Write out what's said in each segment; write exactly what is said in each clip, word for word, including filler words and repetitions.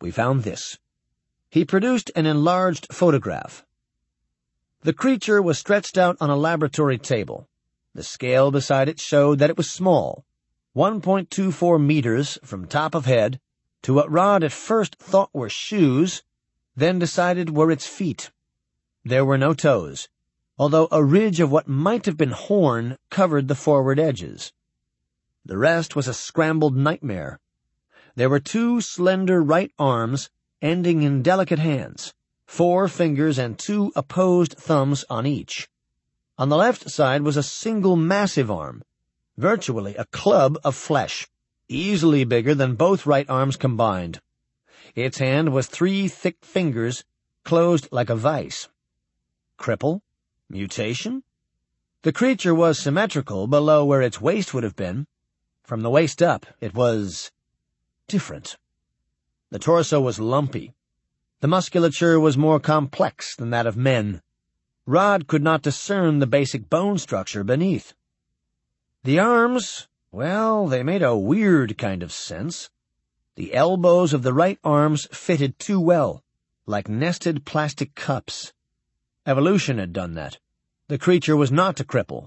we found this. He produced an enlarged photograph. The creature was stretched out on a laboratory table. The scale beside it showed that it was small, one point two four meters from top of head to what Rod at first thought were shoes, then decided were its feet. There were no toes, although a ridge of what might have been horn covered the forward edges. The rest was a scrambled nightmare. There were two slender right arms ending in delicate hands, four fingers and two opposed thumbs on each. On the left side was a single massive arm, virtually a club of flesh, easily bigger than both right arms combined. Its hand was three thick fingers, closed like a vice. Cripple? Mutation? The creature was symmetrical below where its waist would have been. From the waist up, it was different. The torso was lumpy. The musculature was more complex than that of men. Rod could not discern the basic bone structure beneath. The arms, well, they made a weird kind of sense. The elbows of the right arms fitted too well, like nested plastic cups. Evolution had done that. The creature was not a cripple.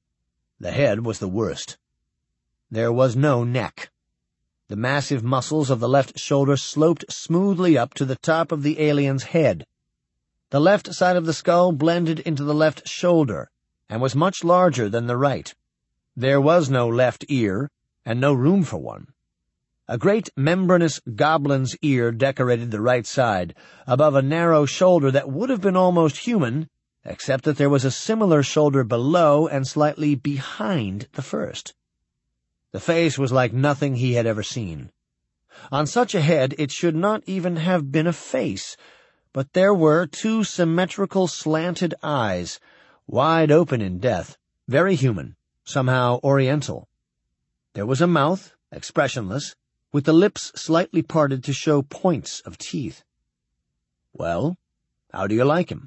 The head was the worst. There was no neck. The massive muscles of the left shoulder sloped smoothly up to the top of the alien's head. The left side of the skull blended into the left shoulder and was much larger than the right. There was no left ear, and no room for one. A great membranous goblin's ear decorated the right side, above a narrow shoulder that would have been almost human, except that there was a similar shoulder below and slightly behind the first. The face was like nothing he had ever seen. On such a head it should not even have been a face, but there were two symmetrical slanted eyes, wide open in death, very human, somehow oriental. There was a mouth, expressionless, with the lips slightly parted to show points of teeth. "Well, how do you like him?"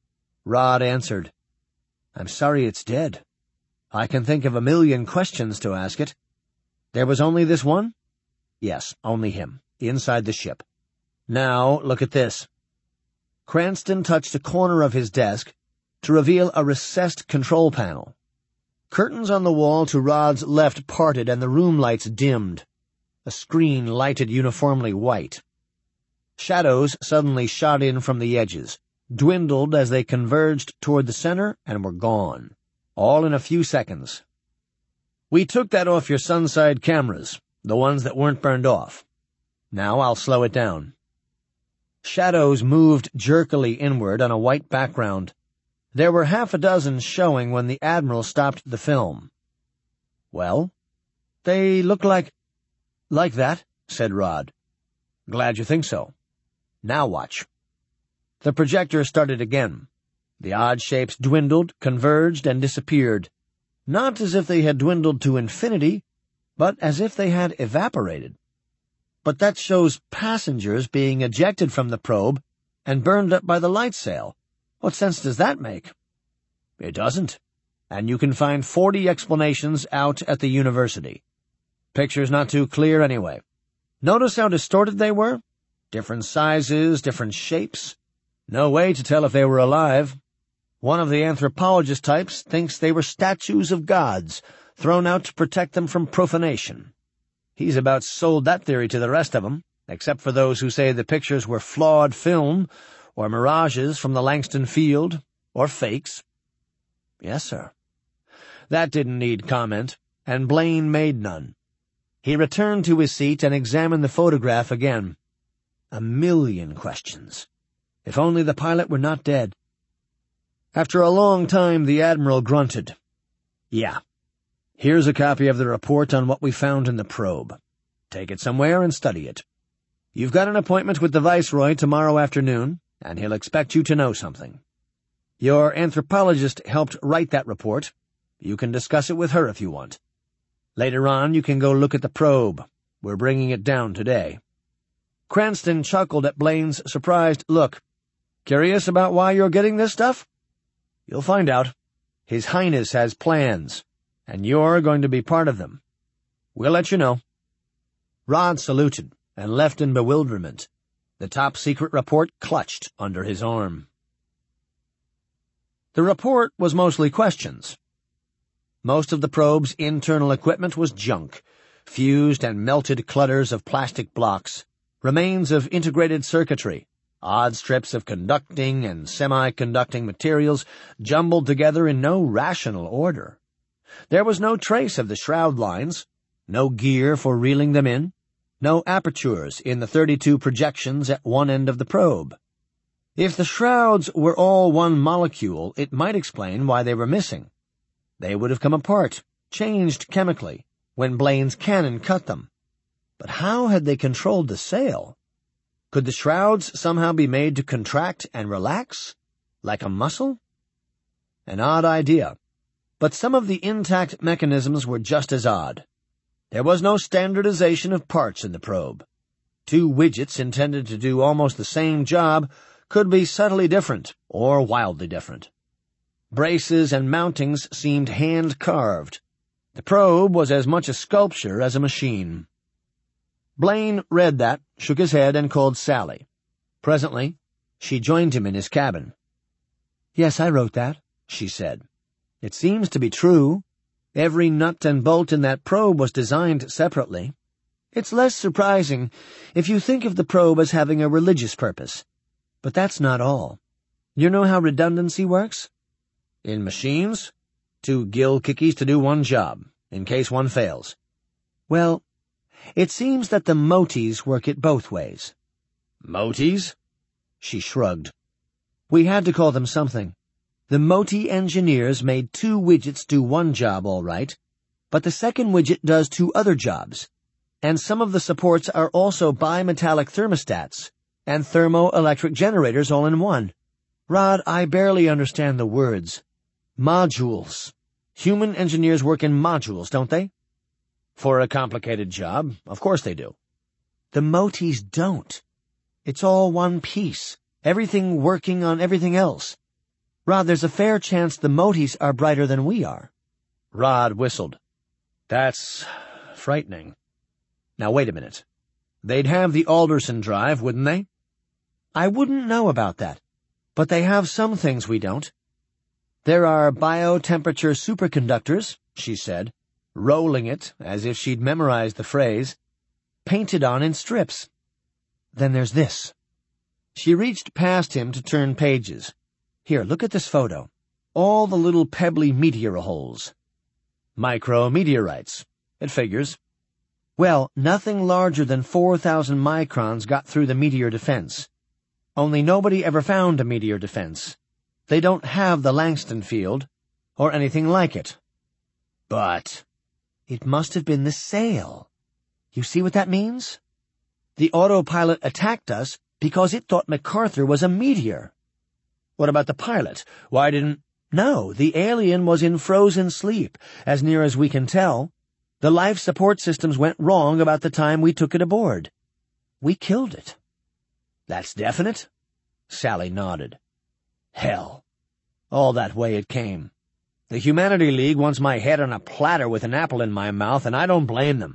Rod answered, "I'm sorry it's dead. I can think of a million questions to ask it. There was only this one?" "Yes, only him, inside the ship. Now, look at this." Cranston touched a corner of his desk to reveal a recessed control panel. Curtains on the wall to Rod's left parted and the room lights dimmed. A screen lighted uniformly white. Shadows suddenly shot in from the edges, dwindled as they converged toward the center, and were gone, all in a few seconds. "We took that off your sunside cameras, the ones that weren't burned off. Now I'll slow it down." Shadows moved jerkily inward on a white background. There were half a dozen showing when the Admiral stopped the film. "Well, they look like—" "Like that," said Rod. "Glad you think so. Now watch." The projector started again. The odd shapes dwindled, converged, and disappeared, not as if they had dwindled to infinity, but as if they had evaporated. "But that shows passengers being ejected from the probe and burned up by the light sail. What sense does that make?" "It doesn't, and you can find forty explanations out at the university. Picture's not too clear anyway. Notice how distorted they were? Different sizes, different shapes. No way to tell if they were alive. One of the anthropologist types thinks they were statues of gods, thrown out to protect them from profanation. He's about sold that theory to the rest of them, except for those who say the pictures were flawed film, or mirages from the Langston field, or fakes." "Yes, sir." That didn't need comment, and Blaine made none. He returned to his seat and examined the photograph again. A million questions. If only the pilot were not dead. After a long time, the Admiral grunted. "Yeah. Here's a copy of the report on what we found in the probe. Take it somewhere and study it. You've got an appointment with the Viceroy tomorrow afternoon, and he'll expect you to know something. Your anthropologist helped write that report. You can discuss it with her if you want. Later on, you can go look at the probe. We're bringing it down today." Cranston chuckled at Blaine's surprised look. "Curious about why you're getting this stuff? You'll find out. His Highness has plans, and you're going to be part of them. We'll let you know." Rod saluted and left in bewilderment. the top-secret report clutched under his arm. The report was mostly questions. Most of the probe's internal equipment was junk, fused and melted clutters of plastic blocks, remains of integrated circuitry, odd strips of conducting and semi-conducting materials jumbled together in no rational order. There was no trace of the shroud lines, no gear for reeling them in, no apertures in the thirty-two projections at one end of the probe. If the shrouds were all one molecule, it might explain why they were missing. They would have come apart, changed chemically, when Blaine's cannon cut them. But how had they controlled the sail? Could the shrouds somehow be made to contract and relax, like a muscle? An odd idea, but some of the intact mechanisms were just as odd. There was no standardization of parts in the probe. Two widgets intended to do almost the same job could be subtly different or wildly different. Braces and mountings seemed hand-carved. The probe was as much a sculpture as a machine. Blaine read that, shook his head, and called Sally. Presently, she joined him in his cabin. "Yes, I wrote that," she said. "It seems to be true. Every nut and bolt in that probe was designed separately. It's less surprising if you think of the probe as having a religious purpose. But that's not all. You know how redundancy works? In machines? Two gill kickies to do one job, in case one fails. Well, it seems that the moties work it both ways." "Moties?" She shrugged. "We had to call them something. The moti engineers made two widgets do one job all right, but the second widget does two other jobs, and some of the supports are also bimetallic thermostats and thermoelectric generators all in one. Rod, I barely understand the words. Modules. Human engineers work in modules, don't they?" "For a complicated job, of course they do." "The motis don't. It's all one piece, everything working on everything else. Rod, there's a fair chance the motis are brighter than we are." Rod whistled. "That's frightening. Now wait a minute. They'd have the Alderson drive, wouldn't they?" "I wouldn't know about that, but they have some things we don't. There are biotemperature superconductors," she said, rolling it as if she'd memorized the phrase, "painted on in strips. Then there's this." She reached past him to turn pages. "Here, look at this photo. All the little pebbly meteor holes." "Micrometeorites. It figures." "Well, nothing larger than four thousand microns got through the meteor defense. Only nobody ever found a meteor defense. They don't have the Langston field, or anything like it." "But it must have been the sail. You see what that means? The autopilot attacked us because it thought MacArthur was a meteor." "What about the pilot? Why didn't—" "No, the alien was in frozen sleep, as near as we can tell. The life support systems went wrong about the time we took it aboard. We killed it." "That's definite?" Sally nodded. "Hell. All that way it came. The Humanity League wants my head on a platter with an apple in my mouth, and I don't blame them.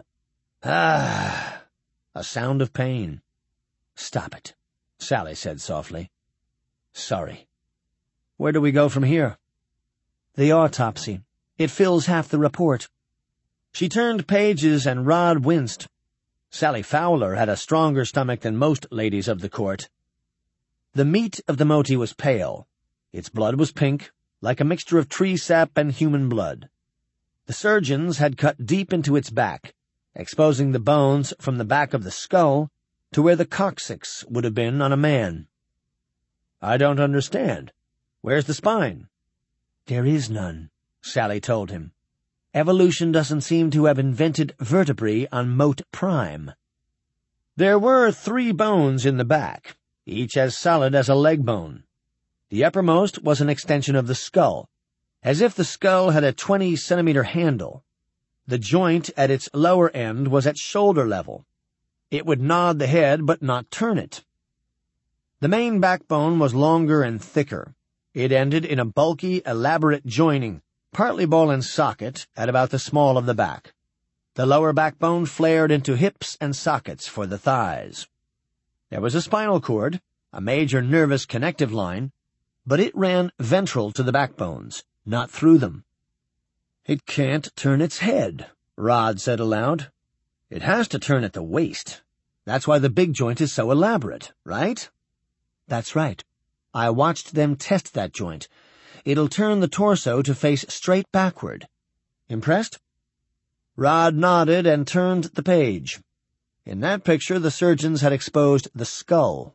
Ah." A sound of pain. "Stop it," Sally said softly. "Sorry. Where do we go from here?" "The autopsy. It fills half the report." She turned pages and Rod winced. Sally Fowler had a stronger stomach than most ladies of the court. The meat of the moti was pale. Its blood was pink, like a mixture of tree sap and human blood. The surgeons had cut deep into its back, exposing the bones from the back of the skull to where the coccyx would have been on a man. "I don't understand. Where's the spine?" "There is none," Sally told him. "Evolution doesn't seem to have invented vertebrae on Mote Prime." There were three bones in the back, each as solid as a leg bone. The uppermost was an extension of the skull, as if the skull had a twenty-centimeter handle. The joint at its lower end was at shoulder level. It would nod the head but not turn it. The main backbone was longer and thicker. It ended in a bulky, elaborate joining, partly ball and socket, at about the small of the back. The lower backbone flared into hips and sockets for the thighs. There was a spinal cord, a major nervous connective line, but it ran ventral to the backbones, not through them. "It can't turn its head," Rod said aloud. "It has to turn at the waist. That's why the big joint is so elaborate, right?" "That's right. I watched them test that joint. It'll turn the torso to face straight backward. Impressed?" Rod nodded and turned the page. In that picture, the surgeons had exposed the skull.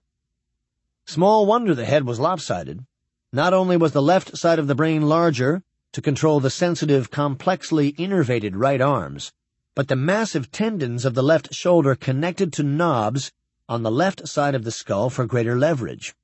Small wonder the head was lopsided. Not only was the left side of the brain larger, to control the sensitive, complexly innervated right arms, but the massive tendons of the left shoulder connected to knobs on the left side of the skull for greater leverage.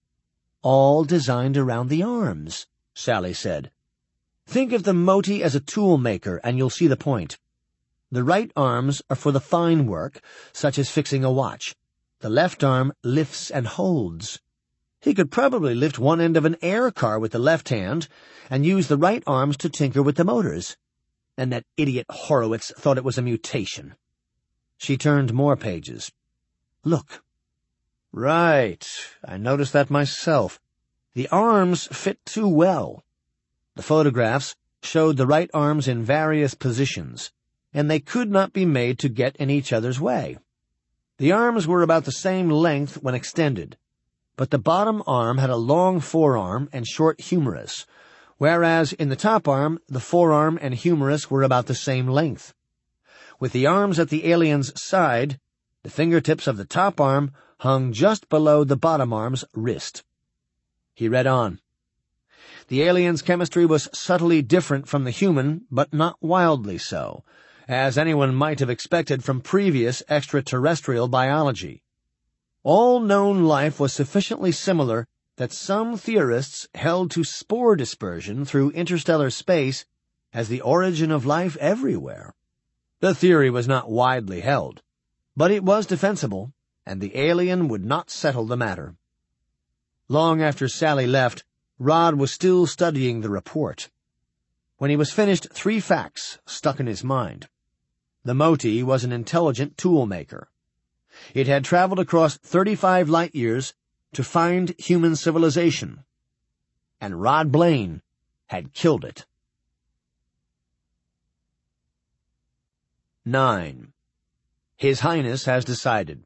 "All designed around the arms," Sally said. "Think of the Moti as a tool maker, and you'll see the point. The right arms are for the fine work, such as fixing a watch. The left arm lifts and holds. He could probably lift one end of an air car with the left hand and use the right arms to tinker with the motors. And that idiot Horowitz thought it was a mutation." She turned more pages. "Look." "Right. I noticed that myself. The arms fit too well." The photographs showed the right arms in various positions, and they could not be made to get in each other's way. The arms were about the same length when extended, but the bottom arm had a long forearm and short humerus, whereas in the top arm the forearm and humerus were about the same length. With the arms at the alien's side, the fingertips of the top arm hung just below the bottom arm's wrist. He read on. The alien's chemistry was subtly different from the human, but not wildly so, as anyone might have expected from previous extraterrestrial biology. All known life was sufficiently similar that some theorists held to spore dispersion through interstellar space as the origin of life everywhere. The theory was not widely held, but it was defensible, and the alien would not settle the matter. Long after Sally left, Rod was still studying the report. When he was finished, three facts stuck in his mind. The Moti was an intelligent tool-maker. It had traveled across thirty-five light-years to find human civilization, and Rod Blaine had killed it. Nine. His Highness has decided.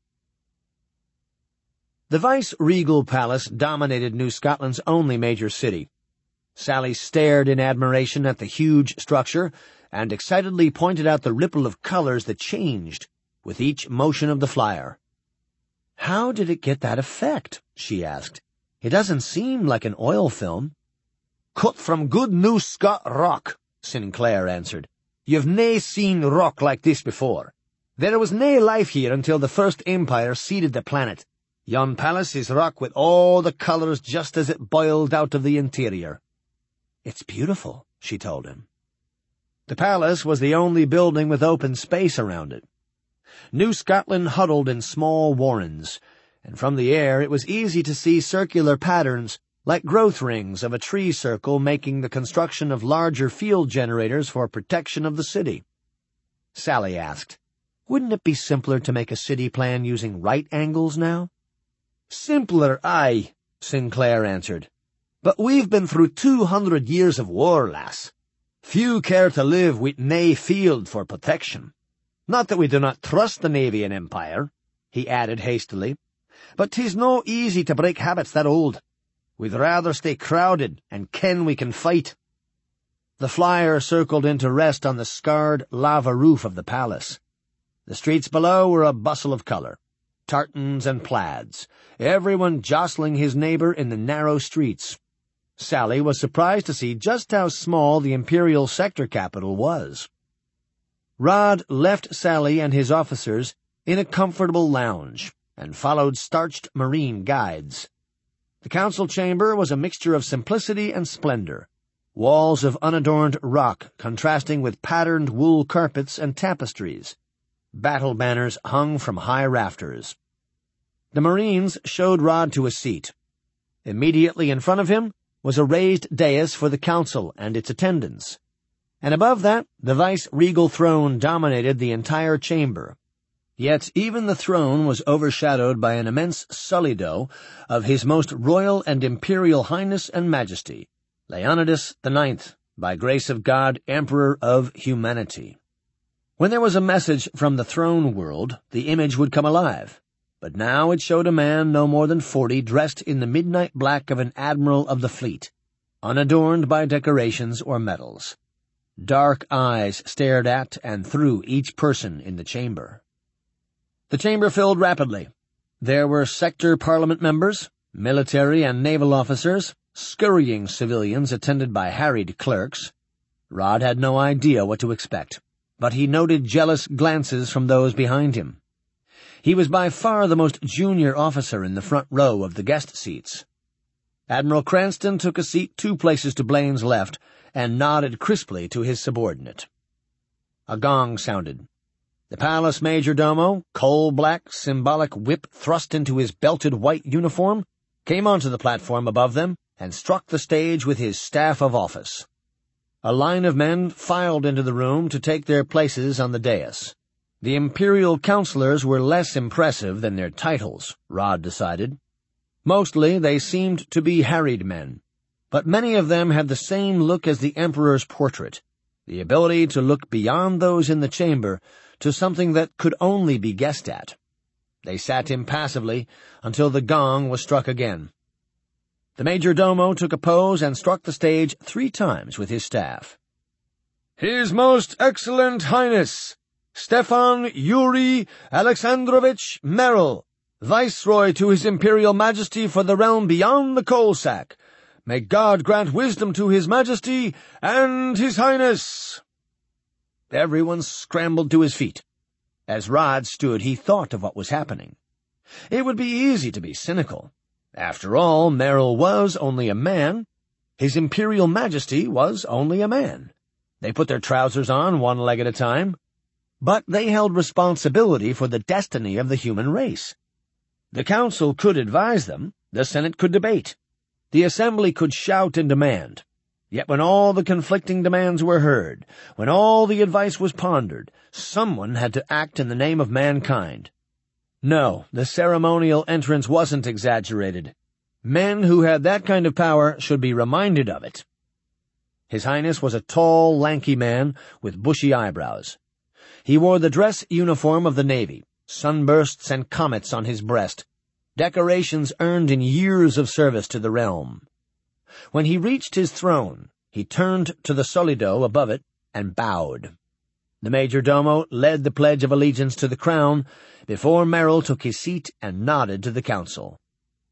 The vice-regal palace dominated New Scotland's only major city. Sally stared in admiration at the huge structure and excitedly pointed out the ripple of colors that changed with each motion of the flyer. "How did it get that effect?" she asked. "It doesn't seem like an oil film." "Cut from good New Scot rock," Sinclair answered. "You've nae seen rock like this before. There was nae life here until the First Empire seeded the planet. Yon palace is rock with all the colors just as it boiled out of the interior." "It's beautiful," she told him. The palace was the only building with open space around it. New Scotland huddled in small warrens, and from the air it was easy to see circular patterns like growth rings of a tree circle making the construction of larger field generators for protection of the city. Sally asked, "Wouldn't it be simpler to make a city plan using right angles now?" "Simpler, aye," Sinclair answered. "But we've been through two hundred years of war, lass. Few care to live with nae field for protection. Not that we do not trust the Navy and Empire," he added hastily, "but 'tis no easy to break habits that old. We'd rather stay crowded and ken we can fight." The flyer circled into rest on the scarred lava roof of the palace. The streets below were a bustle of color. Tartans and plaids, everyone jostling his neighbor in the narrow streets. Sally was surprised to see just how small the Imperial sector capital was. Rod left Sally and his officers in a comfortable lounge and followed starched marine guides. The council chamber was a mixture of simplicity and splendor, walls of unadorned rock contrasting with patterned wool carpets and tapestries. Battle banners hung from high rafters. The Marines showed Rod to a seat. Immediately in front of him was a raised dais for the council and its attendants, and above that the vice-regal throne dominated the entire chamber. Yet even the throne was overshadowed by an immense solido of His Most Royal and Imperial Highness and Majesty, Leonidas the Ninth, by grace of God, Emperor of Humanity. When there was a message from the throne world, the image would come alive, but now it showed a man no more than forty dressed in the midnight black of an admiral of the fleet, unadorned by decorations or medals. Dark eyes stared at and through each person in the chamber. The chamber filled rapidly. There were sector parliament members, military and naval officers, scurrying civilians attended by harried clerks. Rod had no idea what to expect, but he noted jealous glances from those behind him. He was by far the most junior officer in the front row of the guest seats. Admiral Cranston took a seat two places to Blaine's left and nodded crisply to his subordinate. A gong sounded. The palace major-domo, coal-black, symbolic whip thrust into his belted white uniform, came onto the platform above them and struck the stage with his staff of office. A line of men filed into the room to take their places on the dais. The imperial counselors were less impressive than their titles, Rod decided. Mostly they seemed to be harried men, but many of them had the same look as the emperor's portrait, the ability to look beyond those in the chamber to something that could only be guessed at. They sat impassively until the gong was struck again. The major-domo took a pose and struck the stage three times with his staff. "His Most Excellent Highness, Stefan Yuri Alexandrovich Merrill, Viceroy to His Imperial Majesty for the realm beyond the coal sack. May God grant wisdom to His Majesty and His Highness." Everyone scrambled to his feet. As Rod stood, he thought of what was happening. It would be easy to be cynical. After all, Merrill was only a man. His Imperial Majesty was only a man. They put their trousers on one leg at a time. But they held responsibility for the destiny of the human race. The Council could advise them, the Senate could debate, the Assembly could shout and demand. Yet when all the conflicting demands were heard, when all the advice was pondered, someone had to act in the name of mankind. No, the ceremonial entrance wasn't exaggerated. Men who had that kind of power should be reminded of it. His Highness was a tall, lanky man with bushy eyebrows. He wore the dress uniform of the Navy, sunbursts and comets on his breast, decorations earned in years of service to the realm. When he reached his throne, he turned to the solido above it and bowed. The major-domo led the Pledge of Allegiance to the crown before Merrill took his seat and nodded to the council.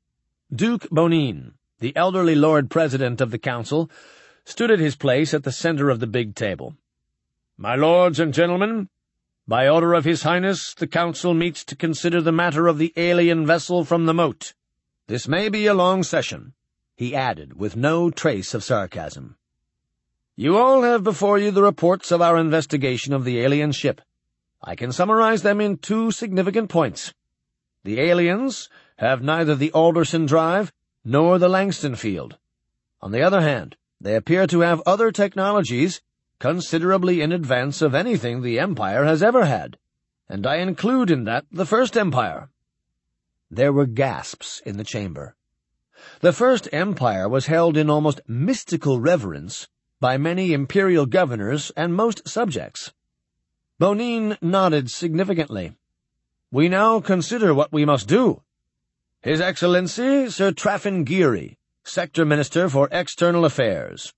Duke Bonin, the elderly Lord President of the Council, stood at his place at the center of the big table. "My lords and gentlemen, by order of His Highness, the Council meets to consider the matter of the alien vessel from the moat. This may be a long session," he added, with no trace of sarcasm. "You all have before you the reports of our investigation of the alien ship. I can summarize them in two significant points. The aliens have neither the Alderson Drive nor the Langston Field. On the other hand, they appear to have other technologies considerably in advance of anything the Empire has ever had, and I include in that the First Empire." There were gasps in the chamber. The First Empire was held in almost mystical reverence by many imperial governors and most subjects. Bonin nodded significantly. "We now consider what we must do. His Excellency Sir Traffin Geary, Sector Minister for External Affairs."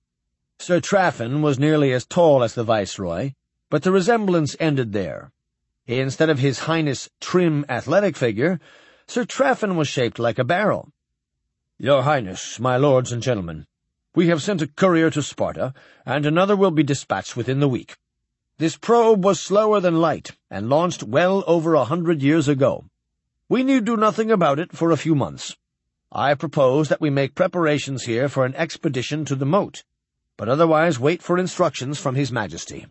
Sir Traffin was nearly as tall as the Viceroy, but the resemblance ended there. Instead of His Highness' trim, athletic figure, Sir Traffin was shaped like a barrel. "Your Highness, my lords and gentlemen, we have sent a courier to Sparta, and another will be dispatched within the week. This probe was slower than light, and launched well over a hundred years ago. We need do nothing about it for a few months. I propose that we make preparations here for an expedition to the moat, but otherwise wait for instructions from His Majesty."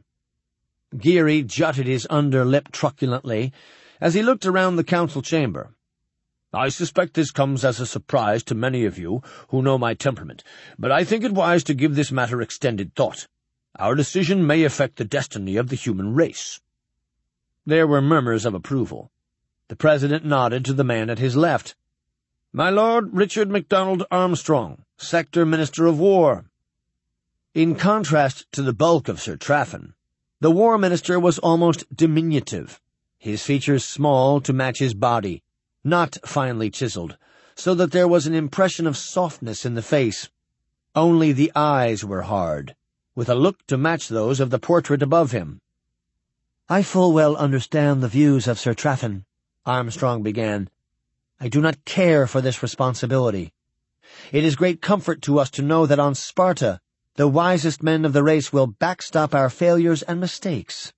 Geary jutted his under lip truculently as he looked around the council chamber. "I suspect this comes as a surprise to many of you who know my temperament, but I think it wise to give this matter extended thought. Our decision may affect the destiny of the human race." There were murmurs of approval. The President nodded to the man at his left. "My Lord Richard MacDonald Armstrong, Sector Minister of War." In contrast to the bulk of Sir Traffan, the War Minister was almost diminutive, his features small to match his body, not finely chiseled, so that there was an impression of softness in the face. Only the eyes were hard, with a look to match those of the portrait above him. "I full well understand the views of Sir Traffan," Armstrong began. "I do not care for this responsibility. It is great comfort to us to know that on Sparta the wisest men of the race will backstop our failures and mistakes."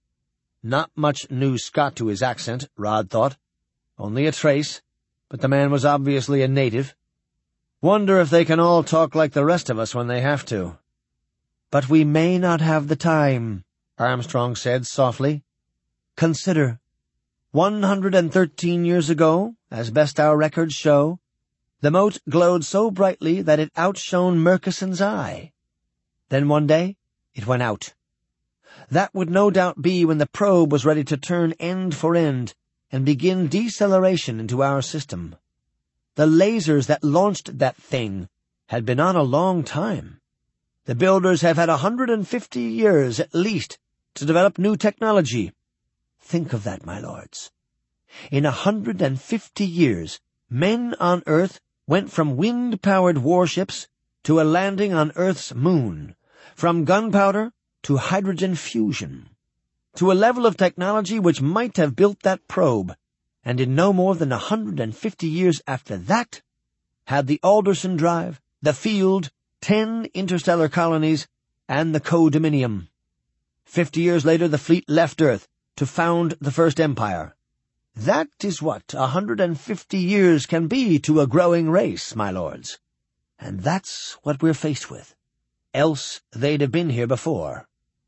Not much new Scot to his accent, Rod thought. Only a trace, but the man was obviously a native. Wonder if they can all talk like the rest of us when they have to. "But we may not have the time," Armstrong said softly. "Consider, one hundred and thirteen years ago, as best our records show, the mote glowed so brightly that it outshone Murchison's eye. Then one day it went out. That would no doubt be when the probe was ready to turn end for end and begin deceleration into our system. The lasers that launched that thing had been on a long time. The builders have had a hundred and fifty years at least to develop new technology. Think of that, my lords. In a hundred and fifty years, men on Earth went from wind-powered warships to a landing on Earth's moon, from gunpowder to hydrogen fusion, to a level of technology which might have built that probe, and in no more than a hundred and fifty years after that, had the Alderson Drive, the Field, ten interstellar colonies, and the Co-Dominium. Fifty years later the fleet left Earth to found the First Empire. That is what a hundred and fifty years can be to a growing race, my lords. And that's what we're faced with. Else they'd have been here before."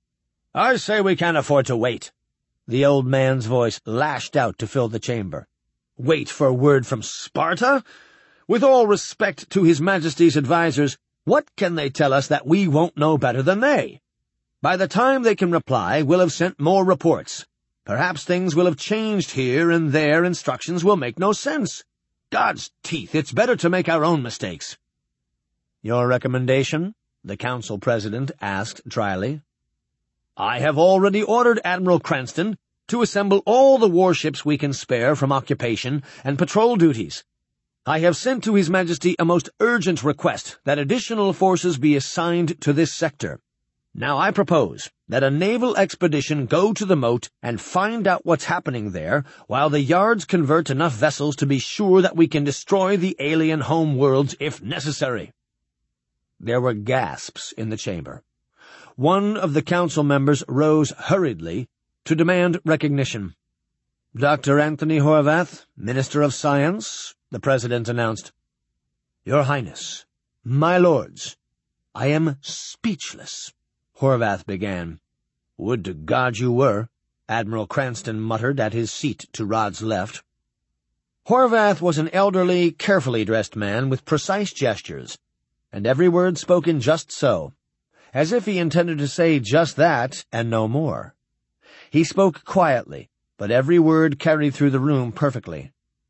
"I say we can't afford to wait." The old man's voice lashed out to fill the chamber. "Wait for word from Sparta? With all respect to His Majesty's advisers, what can they tell us that we won't know better than they? By the time they can reply, we'll have sent more reports. Perhaps things will have changed here and there, instructions will make no sense. God's teeth, it's better to make our own mistakes." "Your recommendation?" the council president asked dryly. "I have already ordered Admiral Cranston to assemble all the warships we can spare from occupation and patrol duties. I have sent to His Majesty a most urgent request that additional forces be assigned to this sector. Now I propose that a naval expedition go to the moat and find out what's happening there, while the yards convert enough vessels to be sure that we can destroy the alien home worlds if necessary." There were gasps in the chamber. One of the council members rose hurriedly to demand recognition. "Doctor Anthony Horvath, Minister of Science," the President announced. "Your Highness, my lords, I am speechless," Horvath began. "Would to God you were," Admiral Cranston muttered at his seat to Rod's left. Horvath was an elderly, carefully dressed man with precise gestures, and every word spoken just so, as if he intended to say just that and no more. He spoke quietly, but every word carried through the room perfectly.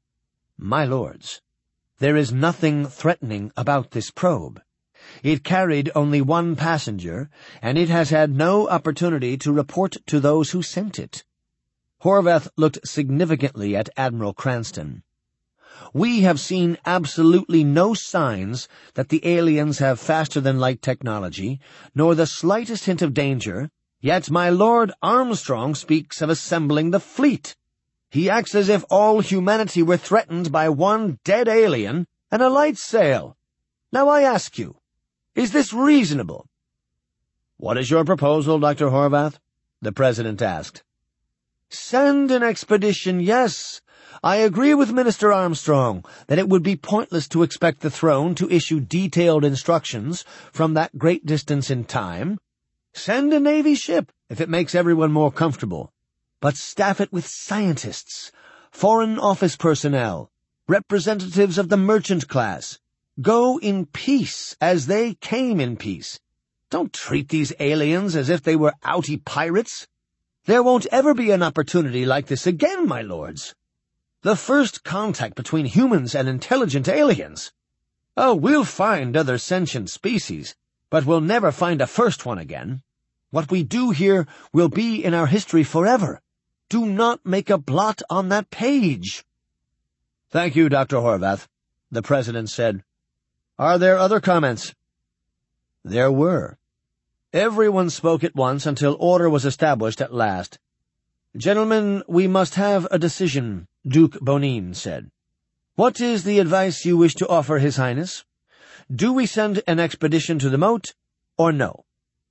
"My lords, there is nothing threatening about this probe. It carried only one passenger, and it has had no opportunity to report to those who sent it." Horvath looked significantly at Admiral Cranston. "We have seen absolutely no signs that the aliens have faster-than-light technology, nor the slightest hint of danger, yet my Lord Armstrong speaks of assembling the fleet. He acts as if all humanity were threatened by one dead alien and a light sail. Now I ask you, is this reasonable?" "What is your proposal, Doctor Horvath?" the President asked. "Send an expedition, yes. I agree with Minister Armstrong that it would be pointless to expect the throne to issue detailed instructions from that great distance in time. Send a Navy ship, if it makes everyone more comfortable, but staff it with scientists, foreign office personnel, representatives of the merchant class. Go in peace, as they came in peace. Don't treat these aliens as if they were outy pirates. There won't ever be an opportunity like this again, my lords. The first contact between humans and intelligent aliens. Oh, we'll find other sentient species, but we'll never find a first one again. What we do here will be in our history forever. Do not make a blot on that page. Thank you, Doctor Horvath, the President said. Are there other comments? There were. Everyone spoke at once until order was established at last. Gentlemen, we must have a decision, Duke Bonin said. What is the advice you wish to offer His Highness? Do we send an expedition to the moat, or no?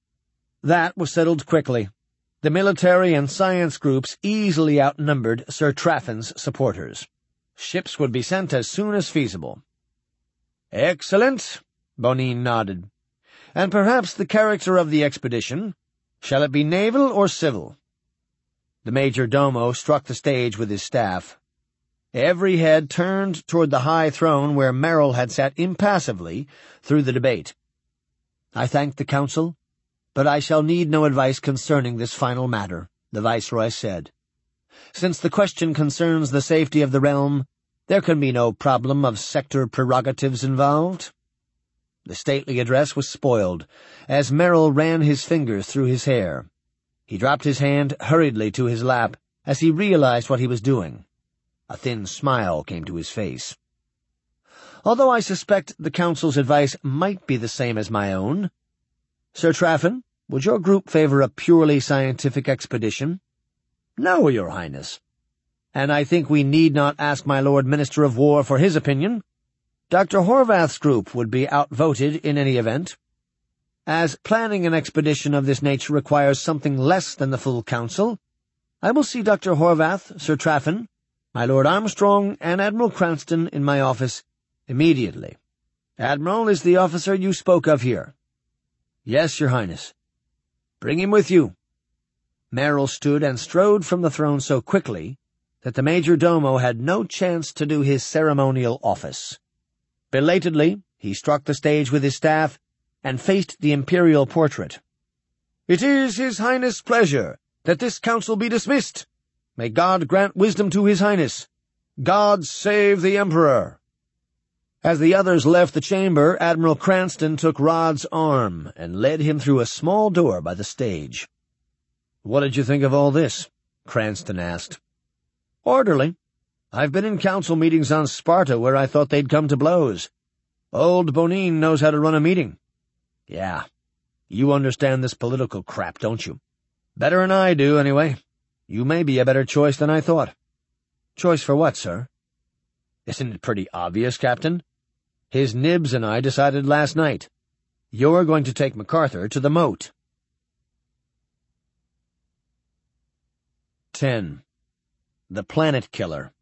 That was settled quickly. The military and science groups easily outnumbered Sir Traffin's supporters. Ships would be sent as soon as feasible. Excellent, Bonin nodded. And perhaps the character of the expedition, shall it be naval or civil? The major domo struck the stage with his staff. Every head turned toward the high throne where Merrill had sat impassively through the debate. I thank the council, but I shall need no advice concerning this final matter, the Viceroy said. Since the question concerns the safety of the realm, there can be no problem of sector prerogatives involved. The stately address was spoiled, as Merrill ran his fingers through his hair. He dropped his hand hurriedly to his lap as he realized what he was doing. A thin smile came to his face. Although I suspect the Council's advice might be the same as my own, Sir Traffin, would your group favor a purely scientific expedition? No, Your Highness. And I think we need not ask my Lord Minister of War for his opinion. Doctor Horvath's group would be outvoted in any event. As planning an expedition of this nature requires something less than the full council, I will see Doctor Horvath, Sir Traffin, my Lord Armstrong, and Admiral Cranston in my office immediately. Admiral is the officer you spoke of here. Yes, Your Highness. Bring him with you. Merrill stood and strode from the throne so quickly that the major domo had no chance to do his ceremonial office. Belatedly, he struck the stage with his staff and faced the imperial portrait. It is His Highness' pleasure that this council be dismissed. May God grant wisdom to His Highness. God save the Emperor. As the others left the chamber, Admiral Cranston took Rod's arm and led him through a small door by the stage. What did you think of all this? Cranston asked. Orderly. I've been in council meetings on Sparta where I thought they'd come to blows. Old Bonin knows how to run a meeting. Yeah, you understand this political crap, don't you? Better than I do, anyway. You may be a better choice than I thought. Choice for what, sir? Isn't it pretty obvious, Captain? His nibs and I decided last night. You're going to take MacArthur to the moat. Ten. The Planet Killer.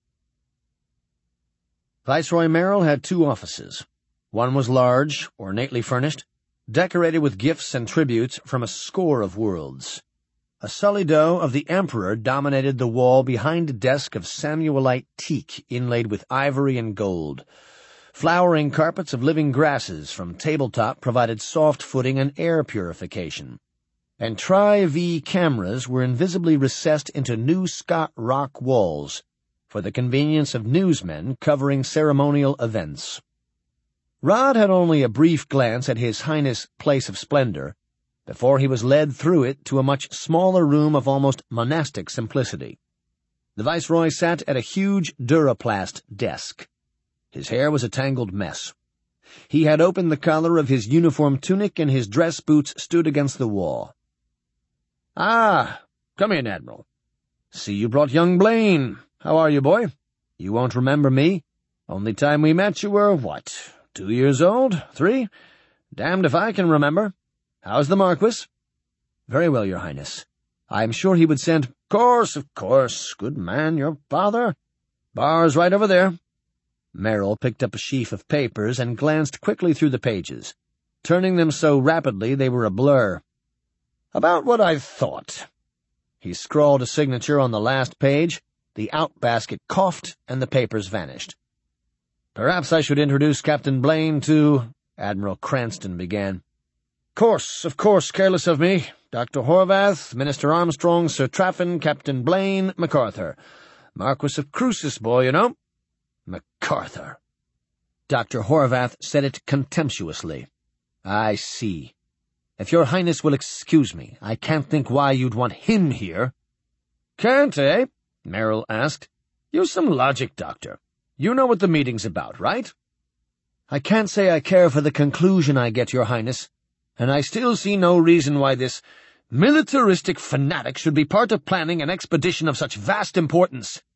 Viceroy Merrill had two offices. One was large, ornately furnished, decorated with gifts and tributes from a score of worlds. A solido of the Emperor dominated the wall behind a desk of Samuelite teak inlaid with ivory and gold. Flowering carpets of living grasses from tabletop provided soft footing and air purification. And Tri-V cameras were invisibly recessed into new Scott rock walls for the convenience of newsmen covering ceremonial events. Rod had only a brief glance at His Highness' place of splendor before he was led through it to a much smaller room of almost monastic simplicity. The Viceroy sat at a huge duraplast desk. His hair was a tangled mess. He had opened the collar of his uniform tunic and his dress boots stood against the wall. Ah, come in, Admiral. See you brought young Blaine. How are you, boy? You won't remember me. Only time we met you were, what, two years old? Three? Damned if I can remember. How's the Marquis? Very well, Your Highness. I'm sure he would send— Of course, of course. Good man, your father. Bar's right over there. Merrill picked up a sheaf of papers and glanced quickly through the pages, turning them so rapidly they were a blur. About what I thought. He scrawled a signature on the last page, the outbasket coughed, and the papers vanished. Perhaps I should introduce Captain Blaine to— Admiral Cranston began. Course, of course, careless of me. Doctor Horvath, Minister Armstrong, Sir Traffin, Captain Blaine, MacArthur. Marquis of Crucis, boy, you know. MacArthur. Doctor Horvath said it contemptuously. I see. If your Highness will excuse me, I can't think why you'd want him here. Can't, eh? Merrill asked. Use some logic, Doctor. You know what the meeting's about, right? I can't say I care for the conclusion I get, Your Highness, and I still see no reason why this militaristic fanatic should be part of planning an expedition of such vast importance.